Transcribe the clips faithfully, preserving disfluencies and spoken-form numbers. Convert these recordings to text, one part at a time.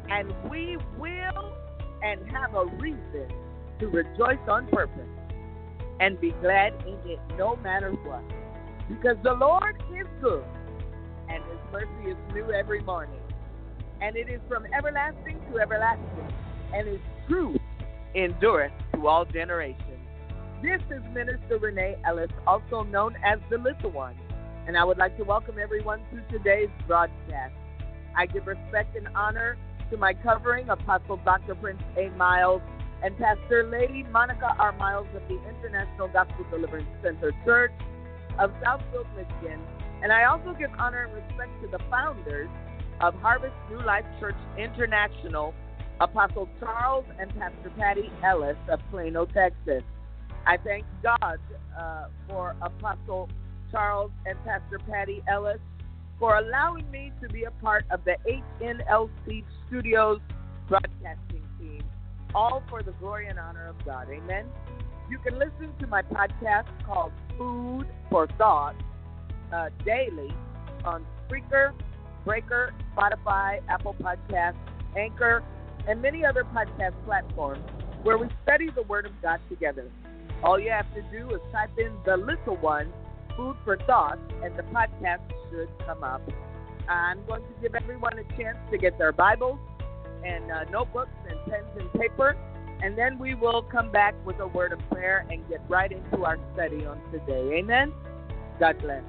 and we will and have a reason to rejoice on purpose and be glad in it no matter what. Because the Lord is good, and his mercy is new every morning. And it is from everlasting to everlasting, and his truth endureth to all generations. This is Minister Renee Ellis, also known as the Little One, and I would like to welcome everyone to today's broadcast. I give respect and honor to my covering, Apostle Doctor Prince A. Miles and Pastor Lady Monica R. Miles of the International Gospel Deliverance Center Church of Southfield, Michigan. And I also give honor and respect to the founders of Harvest New Life Church International, Apostle Charles and Pastor Patty Ellis of Plano, Texas. I thank God uh, for Apostle Charles and Pastor Patty Ellis for allowing me to be a part of the H N L C Studios broadcasting team, all for the glory and honor of God. Amen. You can listen to my podcast called Food for Thought uh, daily on Spreaker, Breaker, Spotify, Apple Podcasts, Anchor, and many other podcast platforms where we study the Word of God together. All you have to do is type in The Little One, Food for Thought, and the podcast should come up. I'm going to give everyone a chance to get their Bibles and uh, notebooks and pens and paper, and then we will come back with a word of prayer and get right into our study on today. Amen? God bless.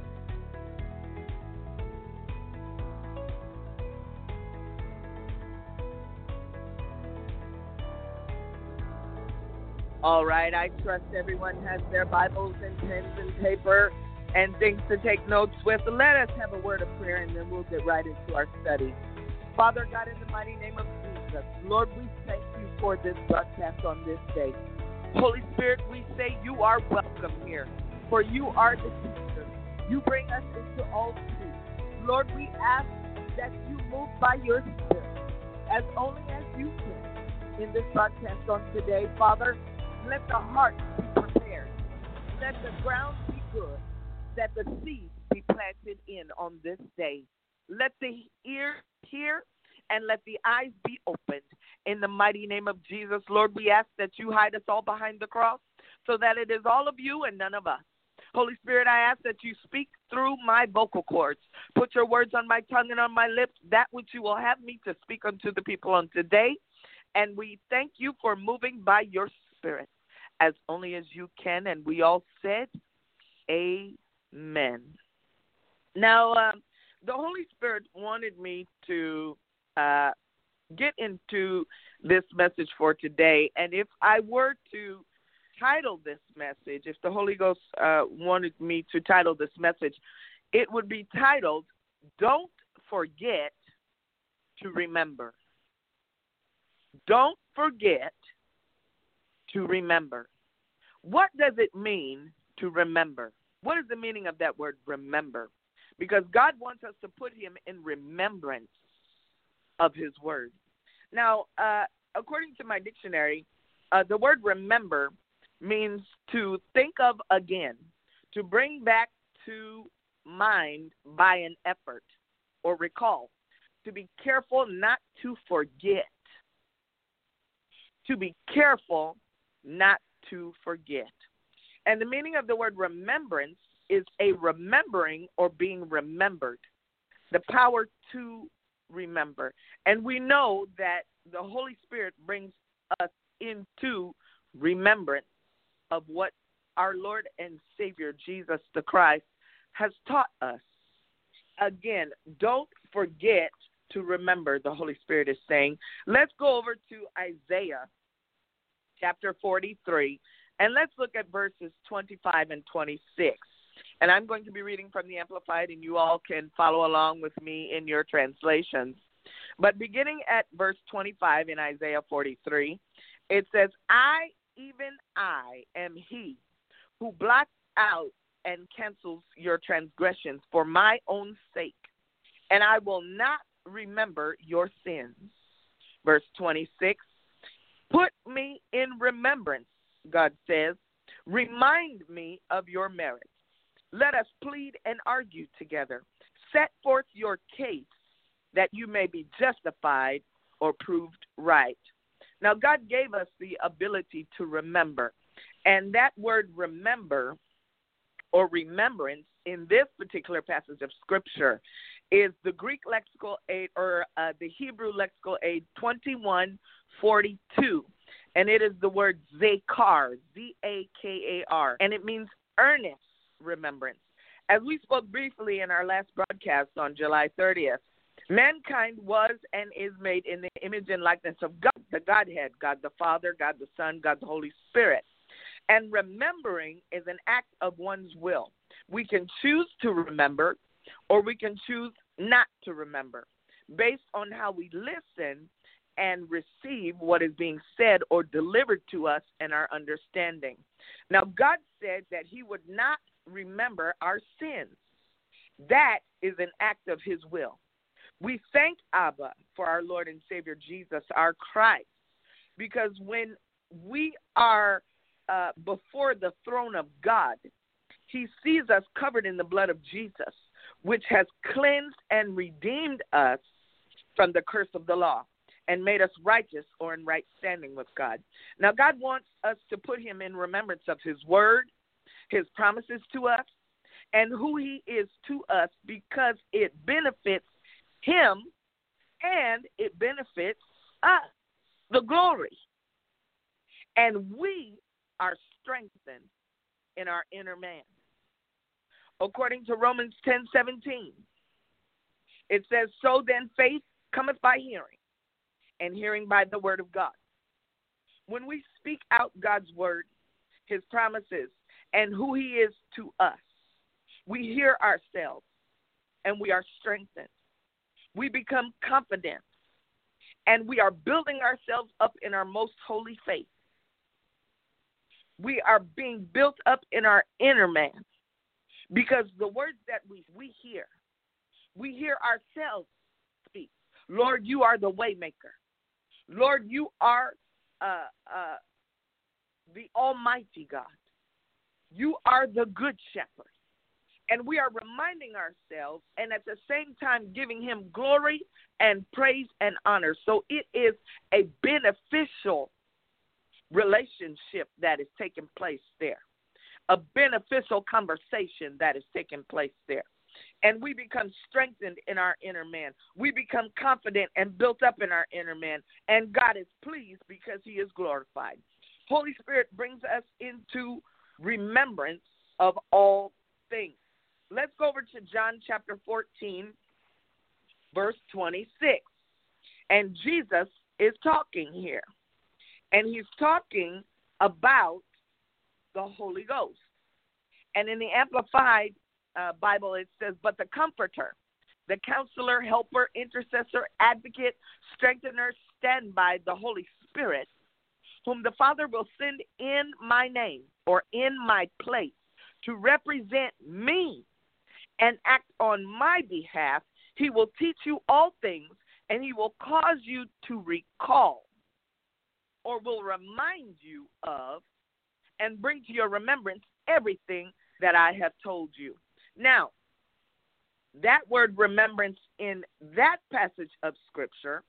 All right, I trust everyone has their Bibles and pens and paper and things to take notes with. Let us have a word of prayer, and then we'll get right into our study. Father God, in the mighty name of Jesus, Lord, we thank you for this broadcast on this day. Holy Spirit, we say you are welcome here, for you are the teacher. You bring us into all truth. Lord, we ask that you move by your Spirit as only as you can in this broadcast on today. Father, let the heart be prepared. Let the ground be good. That the seeds be planted in on this day. Let the ears hear and let the eyes be opened. In the mighty name of Jesus, Lord, we ask that you hide us all behind the cross so that it is all of you and none of us. Holy Spirit, I ask that you speak through my vocal cords. Put your words on my tongue and on my lips, that which you will have me to speak unto the people on today. And we thank you for moving by your Spirit as only as you can. And we all said, amen. Now, um, the Holy Spirit wanted me to uh, get into this message for today. And if I were to title this message, if the Holy Ghost uh, wanted me to title this message, it would be titled, Don't Forget to Remember. Don't forget to remember. What does it mean to remember? What is the meaning of that word, remember? Because God wants us to put him in remembrance of his word. Now, uh, according to my dictionary, uh, the word remember means to think of again, to bring back to mind by an effort or recall, to be careful not to forget, to be careful not to forget. And the meaning of the word remembrance is a remembering or being remembered, the power to remember. And we know that the Holy Spirit brings us into remembrance of what our Lord and Savior Jesus the Christ has taught us. Again, don't forget to remember, the Holy Spirit is saying. Let's go over to Isaiah chapter forty-three, and let's look at verses twenty-five and twenty-six. And I'm going to be reading from the Amplified, and you all can follow along with me in your translations. But beginning at verse twenty-five in Isaiah forty-three, it says, I, even I, am he who blots out and cancels your transgressions for my own sake, and I will not remember your sins. Verse twenty-six, put me in remembrance, God says. Remind me of your merits. Let us plead and argue together. Set forth your case that you may be justified or proved right. Now, God gave us the ability to remember. And that word remember or remembrance in this particular passage of Scripture is the Greek lexical aid or uh, the Hebrew lexical aid twenty-one forty-two. And it is the word zakar, Z A K A R. And it means earnest remembrance. As we spoke briefly in our last broadcast on July thirtieth, mankind was and is made in the image and likeness of God, the Godhead, God the Father, God the Son, God the Holy Spirit. And remembering is an act of one's will. We can choose to remember or we can choose not to remember based on how we listen and receive what is being said or delivered to us and our understanding. Now, God said that he would not remember our sins. That is an act of his will. We thank Abba for our Lord and Savior Jesus, our Christ, because when we are uh, before the throne of God, he sees us covered in the blood of Jesus, which has cleansed and redeemed us from the curse of the law and made us righteous or in right standing with God. Now, God wants us to put him in remembrance of his word, his promises to us, and who he is to us because it benefits him and it benefits us, the glory. And we are strengthened in our inner man. According to Romans ten seventeen, it says, so then faith cometh by hearing, and hearing by the word of God. When we speak out God's word, his promises, and who he is to us, we hear ourselves and we are strengthened. We become confident and we are building ourselves up in our most holy faith. We are being built up in our inner man because the words that we, we hear, we hear ourselves speak. Lord, you are the way maker. Lord, you are uh, uh, the Almighty God. You are the good shepherd. And we are reminding ourselves and at the same time giving him glory and praise and honor. So it is a beneficial relationship that is taking place there, a beneficial conversation that is taking place there. And we become strengthened in our inner man. We become confident and built up in our inner man. And God is pleased because he is glorified. Holy Spirit brings us into remembrance of all things. Let's go over to John chapter fourteen, verse twenty-six. And Jesus is talking here. And he's talking about the Holy Ghost. And in the Amplified uh, Bible, it says, but the Comforter, the Counselor, Helper, Intercessor, Advocate, Strengthener, Standby, the Holy Spirit, whom the Father will send in my name or in my place to represent me and act on my behalf, he will teach you all things, and he will cause you to recall or will remind you of and bring to your remembrance everything that I have told you. Now, that word remembrance in that passage of Scripture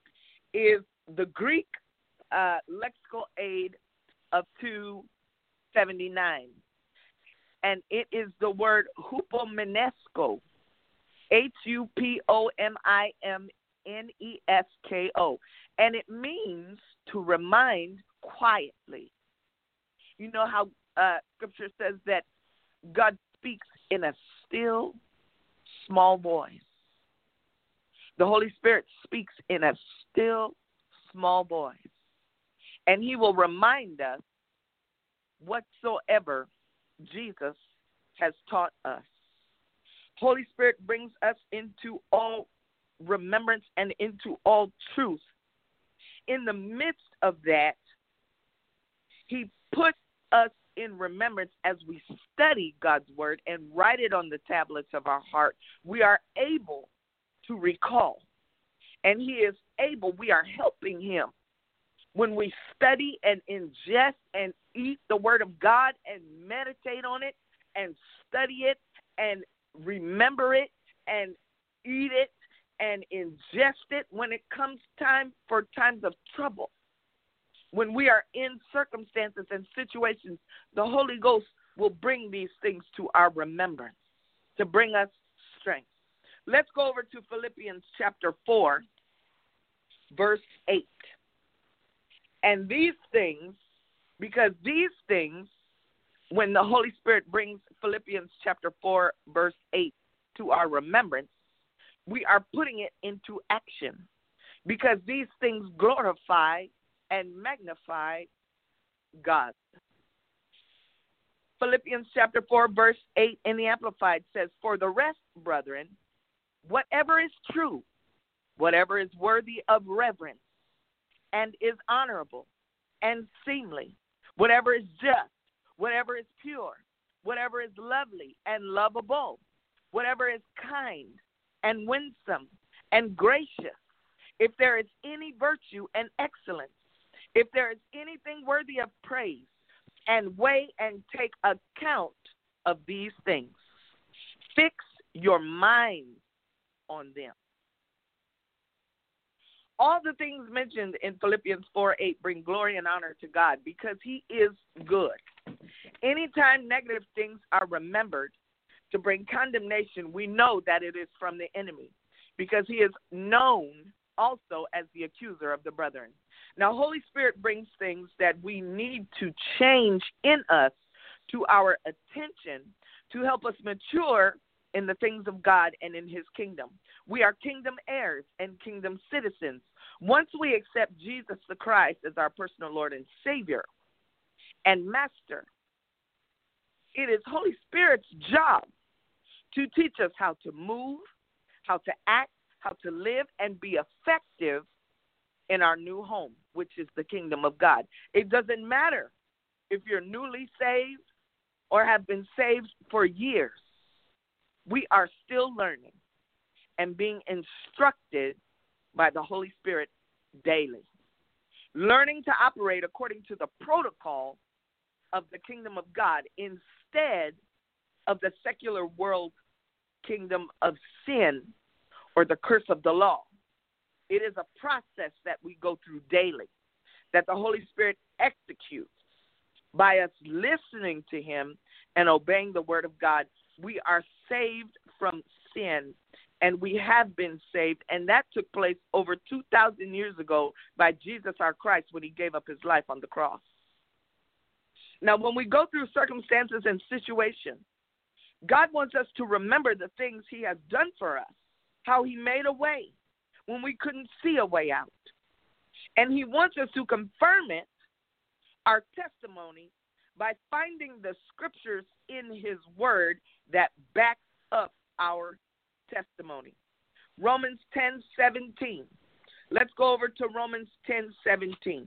is the Greek uh, lexical aid of two seventy-nine. And it is the word hupomenesko, H U P O M I M N E S K O. And it means to remind quietly. You know how uh, Scripture says that God speaks in a still, small voice. The Holy Spirit speaks in a still, small voice. And he will remind us whatsoever Jesus has taught us. Holy Spirit brings us into all remembrance and into all truth. In the midst of that, he puts us in remembrance as we study God's word and write it on the tablets of our heart. We are able to recall. And he is able, we are helping him. When we study and ingest and eat the word of God and meditate on it and study it and remember it and eat it and ingest it when it comes time for times of trouble. When we are in circumstances and situations, the Holy Ghost will bring these things to our remembrance to bring us strength. Let's go over to Philippians chapter four, verse eight. And these things, because these things, when the Holy Spirit brings Philippians chapter four, verse eight to our remembrance, we are putting it into action, because these things glorify and magnify God. Philippians chapter four, verse eight in the Amplified says, "For the rest, brethren, whatever is true, whatever is worthy of reverence, and is honorable and seemly, whatever is just, whatever is pure, whatever is lovely and lovable, whatever is kind and winsome and gracious, if there is any virtue and excellence, if there is anything worthy of praise, and weigh and take account of these things. Fix your mind on them." All the things mentioned in Philippians four eight bring glory and honor to God because he is good. Anytime negative things are remembered to bring condemnation, we know that it is from the enemy, because he is known also as the accuser of the brethren. Now, Holy Spirit brings things that we need to change in us to our attention to help us mature in the things of God and in his kingdom. We are kingdom heirs and kingdom citizens. Once we accept Jesus the Christ as our personal Lord and Savior and Master, it is Holy Spirit's job to teach us how to move, how to act, how to live, and be effective in our new home, which is the kingdom of God. It doesn't matter if you're newly saved or have been saved for years. We are still learning and being instructed by the Holy Spirit daily, learning to operate according to the protocol of the kingdom of God instead of the secular world kingdom of sin or the curse of the law. It is a process that we go through daily, that the Holy Spirit executes by us listening to him and obeying the word of God. We are saved from sin, and we have been saved, and that took place over two thousand years ago by Jesus our Christ when he gave up his life on the cross. Now, when we go through circumstances and situations, God wants us to remember the things he has done for us, how he made a way when we couldn't see a way out. And he wants us to confirm it, our testimony, by finding the scriptures in his word that back up our testimony. Romans ten seventeen. Let's go over to Romans ten seventeen.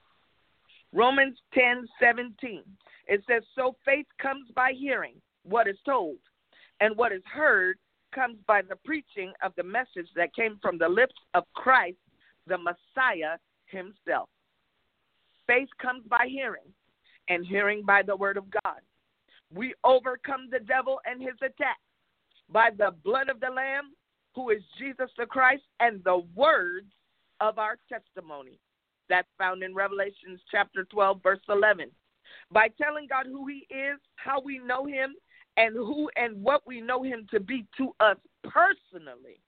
Romans ten seventeen. It says, "So faith comes by hearing what is told, and what is heard comes by the preaching of the message that came from the lips of Christ, the Messiah himself." Faith comes by hearing, and hearing by the word of God. We overcome the devil and his attacks by the blood of the Lamb, who is Jesus the Christ, and the words of our testimony. That's found in Revelation chapter twelve, verse eleven. By telling God who he is, how we know him, and who and what we know him to be to us personally,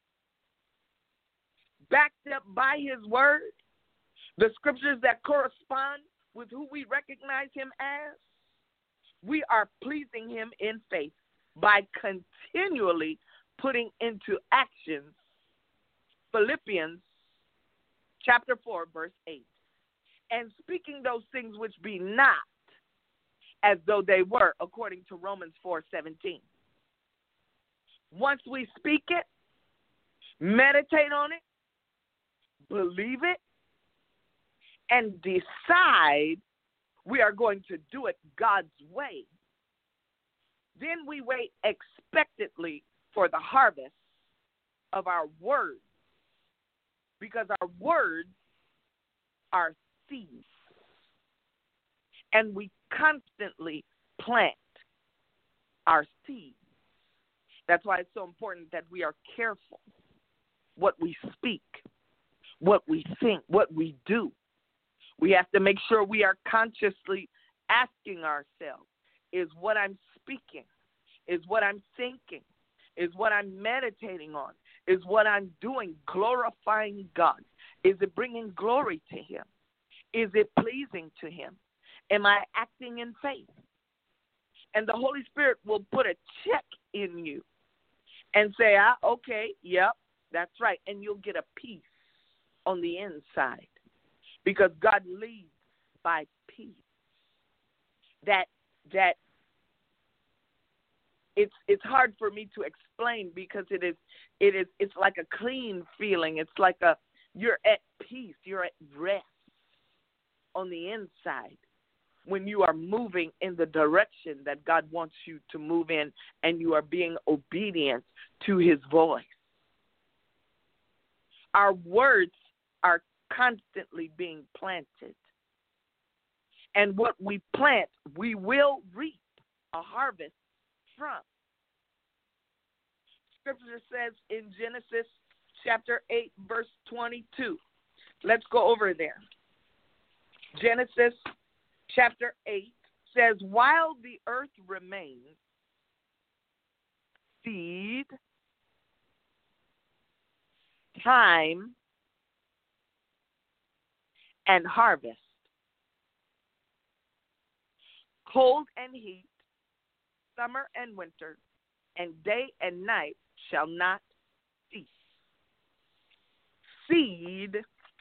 backed up by his word, the scriptures that correspond with who we recognize him as, we are pleasing him in faith by continually putting into action Philippians chapter four, verse eight, and speaking those things which be not as though they were, according to Romans four seventeen. Once we speak it, meditate on it, believe it, and decide we are going to do it God's way, then we wait expectantly for the harvest of our words, because our words are seeds, and we constantly plant our seeds. That's why it's so important that we are careful what we speak, what we think, what we do. We have to make sure we are consciously asking ourselves, is what I'm speaking, is what I'm thinking, is what I'm meditating on, is what I'm doing glorifying God? Is it bringing glory to Him? Is it pleasing to Him? Am I acting in faith? And the Holy Spirit will put a check in you and say, ah, okay, yep, that's right. And you'll get a peace on the inside because God leads by peace. That that it's it's hard for me to explain because it is it is it's like a clean feeling. It's like a you're at peace, you're at rest on the inside when you are moving in the direction that God wants you to move in and you are being obedient to His voice. Our words are constantly being planted. And what we plant, we will reap a harvest from. Scripture says in Genesis chapter eight, verse twenty-two. Let's go over there. Genesis chapter eight says, while the earth remains, seed, time, and harvest, cold and heat, summer and winter, and day and night shall not cease. Seed,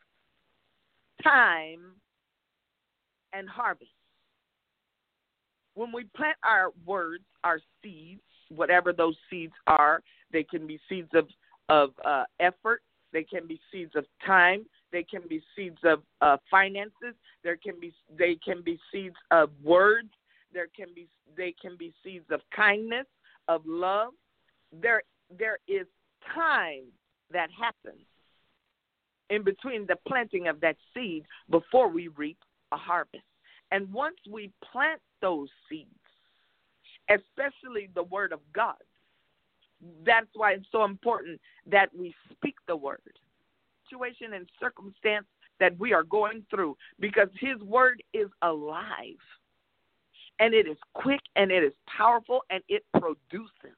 time, and harvest. When we plant our words, our seeds, whatever those seeds are, they can be seeds of, of uh, effort, they can be seeds of time, they can be seeds of uh, finances, there can be they can be seeds of words, there can be they can be seeds of kindness, of love. There there is time that happens in between the planting of that seed before we reap a harvest. And once we plant those seeds, especially the word of God, that's why it's so important that we speak the word. Situation and circumstance that we are going through, because His word is alive, and it is quick, and it is powerful, and it produces.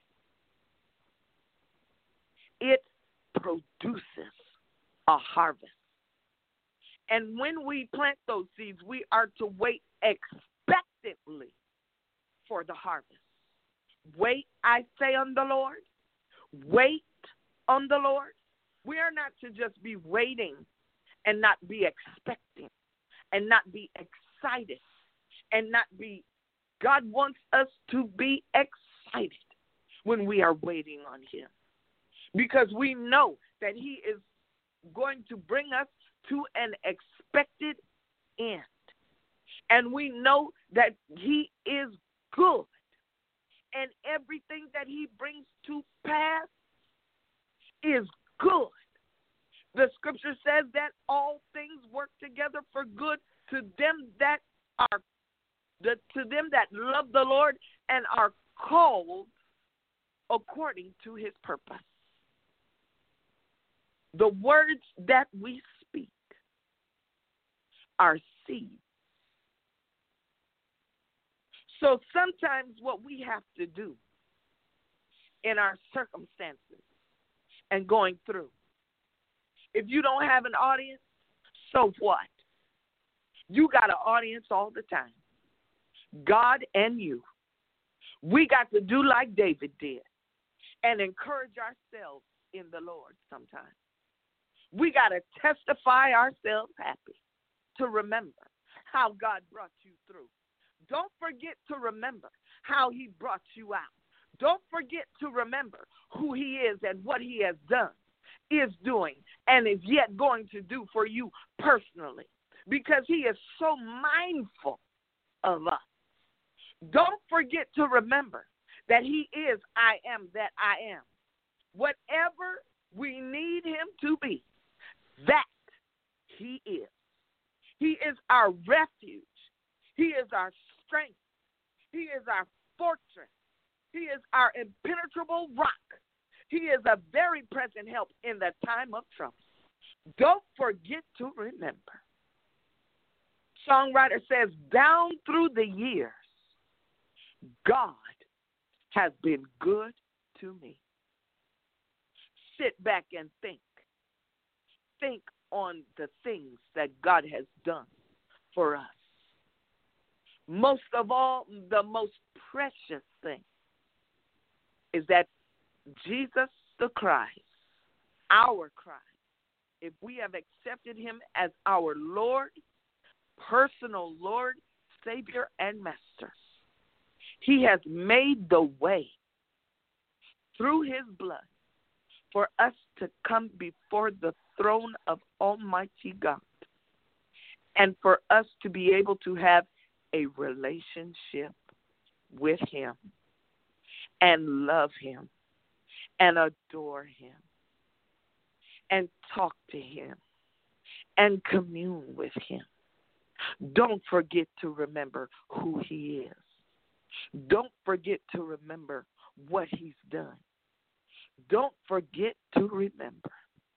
It produces a harvest. And when we plant those seeds, we are to wait expectantly for the harvest. Wait, I say, on the Lord. Wait on the Lord. We are not to just be waiting and not be expecting and not be excited and not be, God wants us to be excited when we are waiting on Him, because we know that He is going to bring us to an expected end. And we know that He is good, and everything that He brings to pass is good. The scripture says that all things work together for good to them that are the, to them that love the Lord and are called according to His purpose. The words that we speak are seeds. So sometimes what we have to do in our circumstances and going through, if you don't have an audience, so what? You got an audience all the time. God and you. We got to do like David did and encourage ourselves in the Lord sometimes. We got to testify ourselves happy to remember how God brought you through. Don't forget to remember how He brought you out. Don't forget to remember who He is and what He has done, is doing, and is yet going to do for you personally, because He is so mindful of us. Don't forget to remember that He is I am that I am. Whatever we need Him to be, that He is. He is our refuge. He is our strength. He is our fortress. He is our impenetrable rock. He is a very present help in the time of trouble. Don't forget to remember. Songwriter says, down through the years, God has been good to me. Sit back and think. Think on the things that God has done for us. Most of all, the most precious thing is that Jesus the Christ, our Christ, if we have accepted him as our Lord, personal Lord, Savior, and Master, he has made the way through his blood for us to come before the throne of Almighty God and for us to be able to have a relationship with him and love him and adore him and talk to him and commune with him. Don't forget to remember who he is. Don't forget to remember what he's done. Don't forget to remember.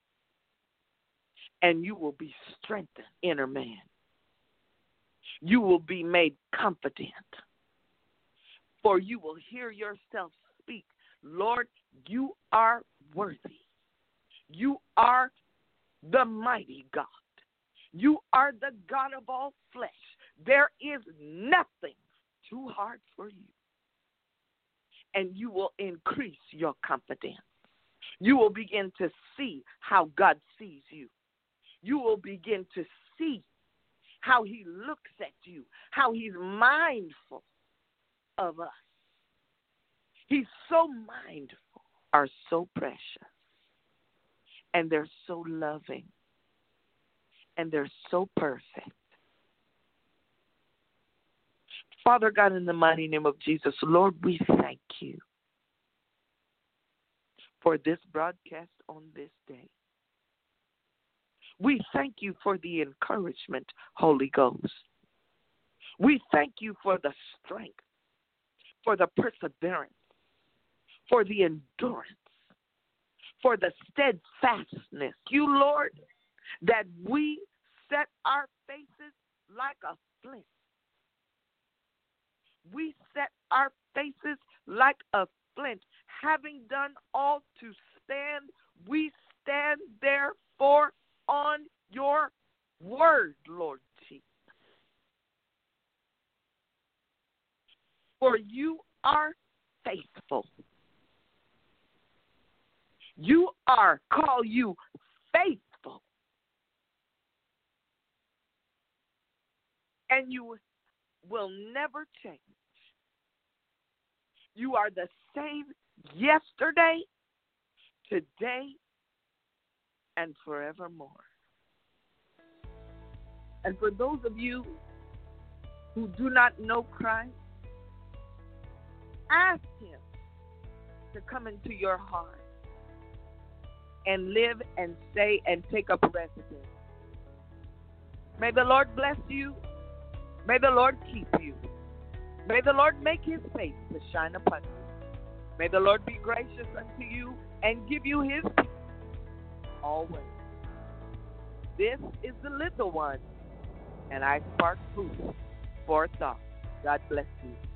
And you will be strengthened, inner man. You will be made confident. For you will hear yourself speak, Lord, you are worthy. You are the mighty God. You are the God of all flesh. There is nothing too hard for you. And you will increase your confidence. You will begin to see how God sees you. You will begin to see how he looks at you, how he's mindful of us. He's so mindful, are so precious, and they're so loving, and they're so perfect. Father God, in the mighty name of Jesus, Lord, we thank you for this broadcast on this day. We thank you for the encouragement, Holy Ghost. We thank you for the strength, for the perseverance, for the endurance, for the steadfastness. You, Lord, that we set our faces like a flint. We set our faces like a flint. Having done all to stand, we stand therefore on your word, Lord Jesus. For you are faithful. You are, call you faithful. And you will never change. You are the same yesterday, today, and forevermore. And for those of you who do not know Christ, ask him to come into your heart and live and stay and take up residence. May the Lord bless you. May the Lord keep you. May the Lord make his face to shine upon you. May the Lord be gracious unto you and give you his peace always. This is the little one, and I spark food for thought. God bless you.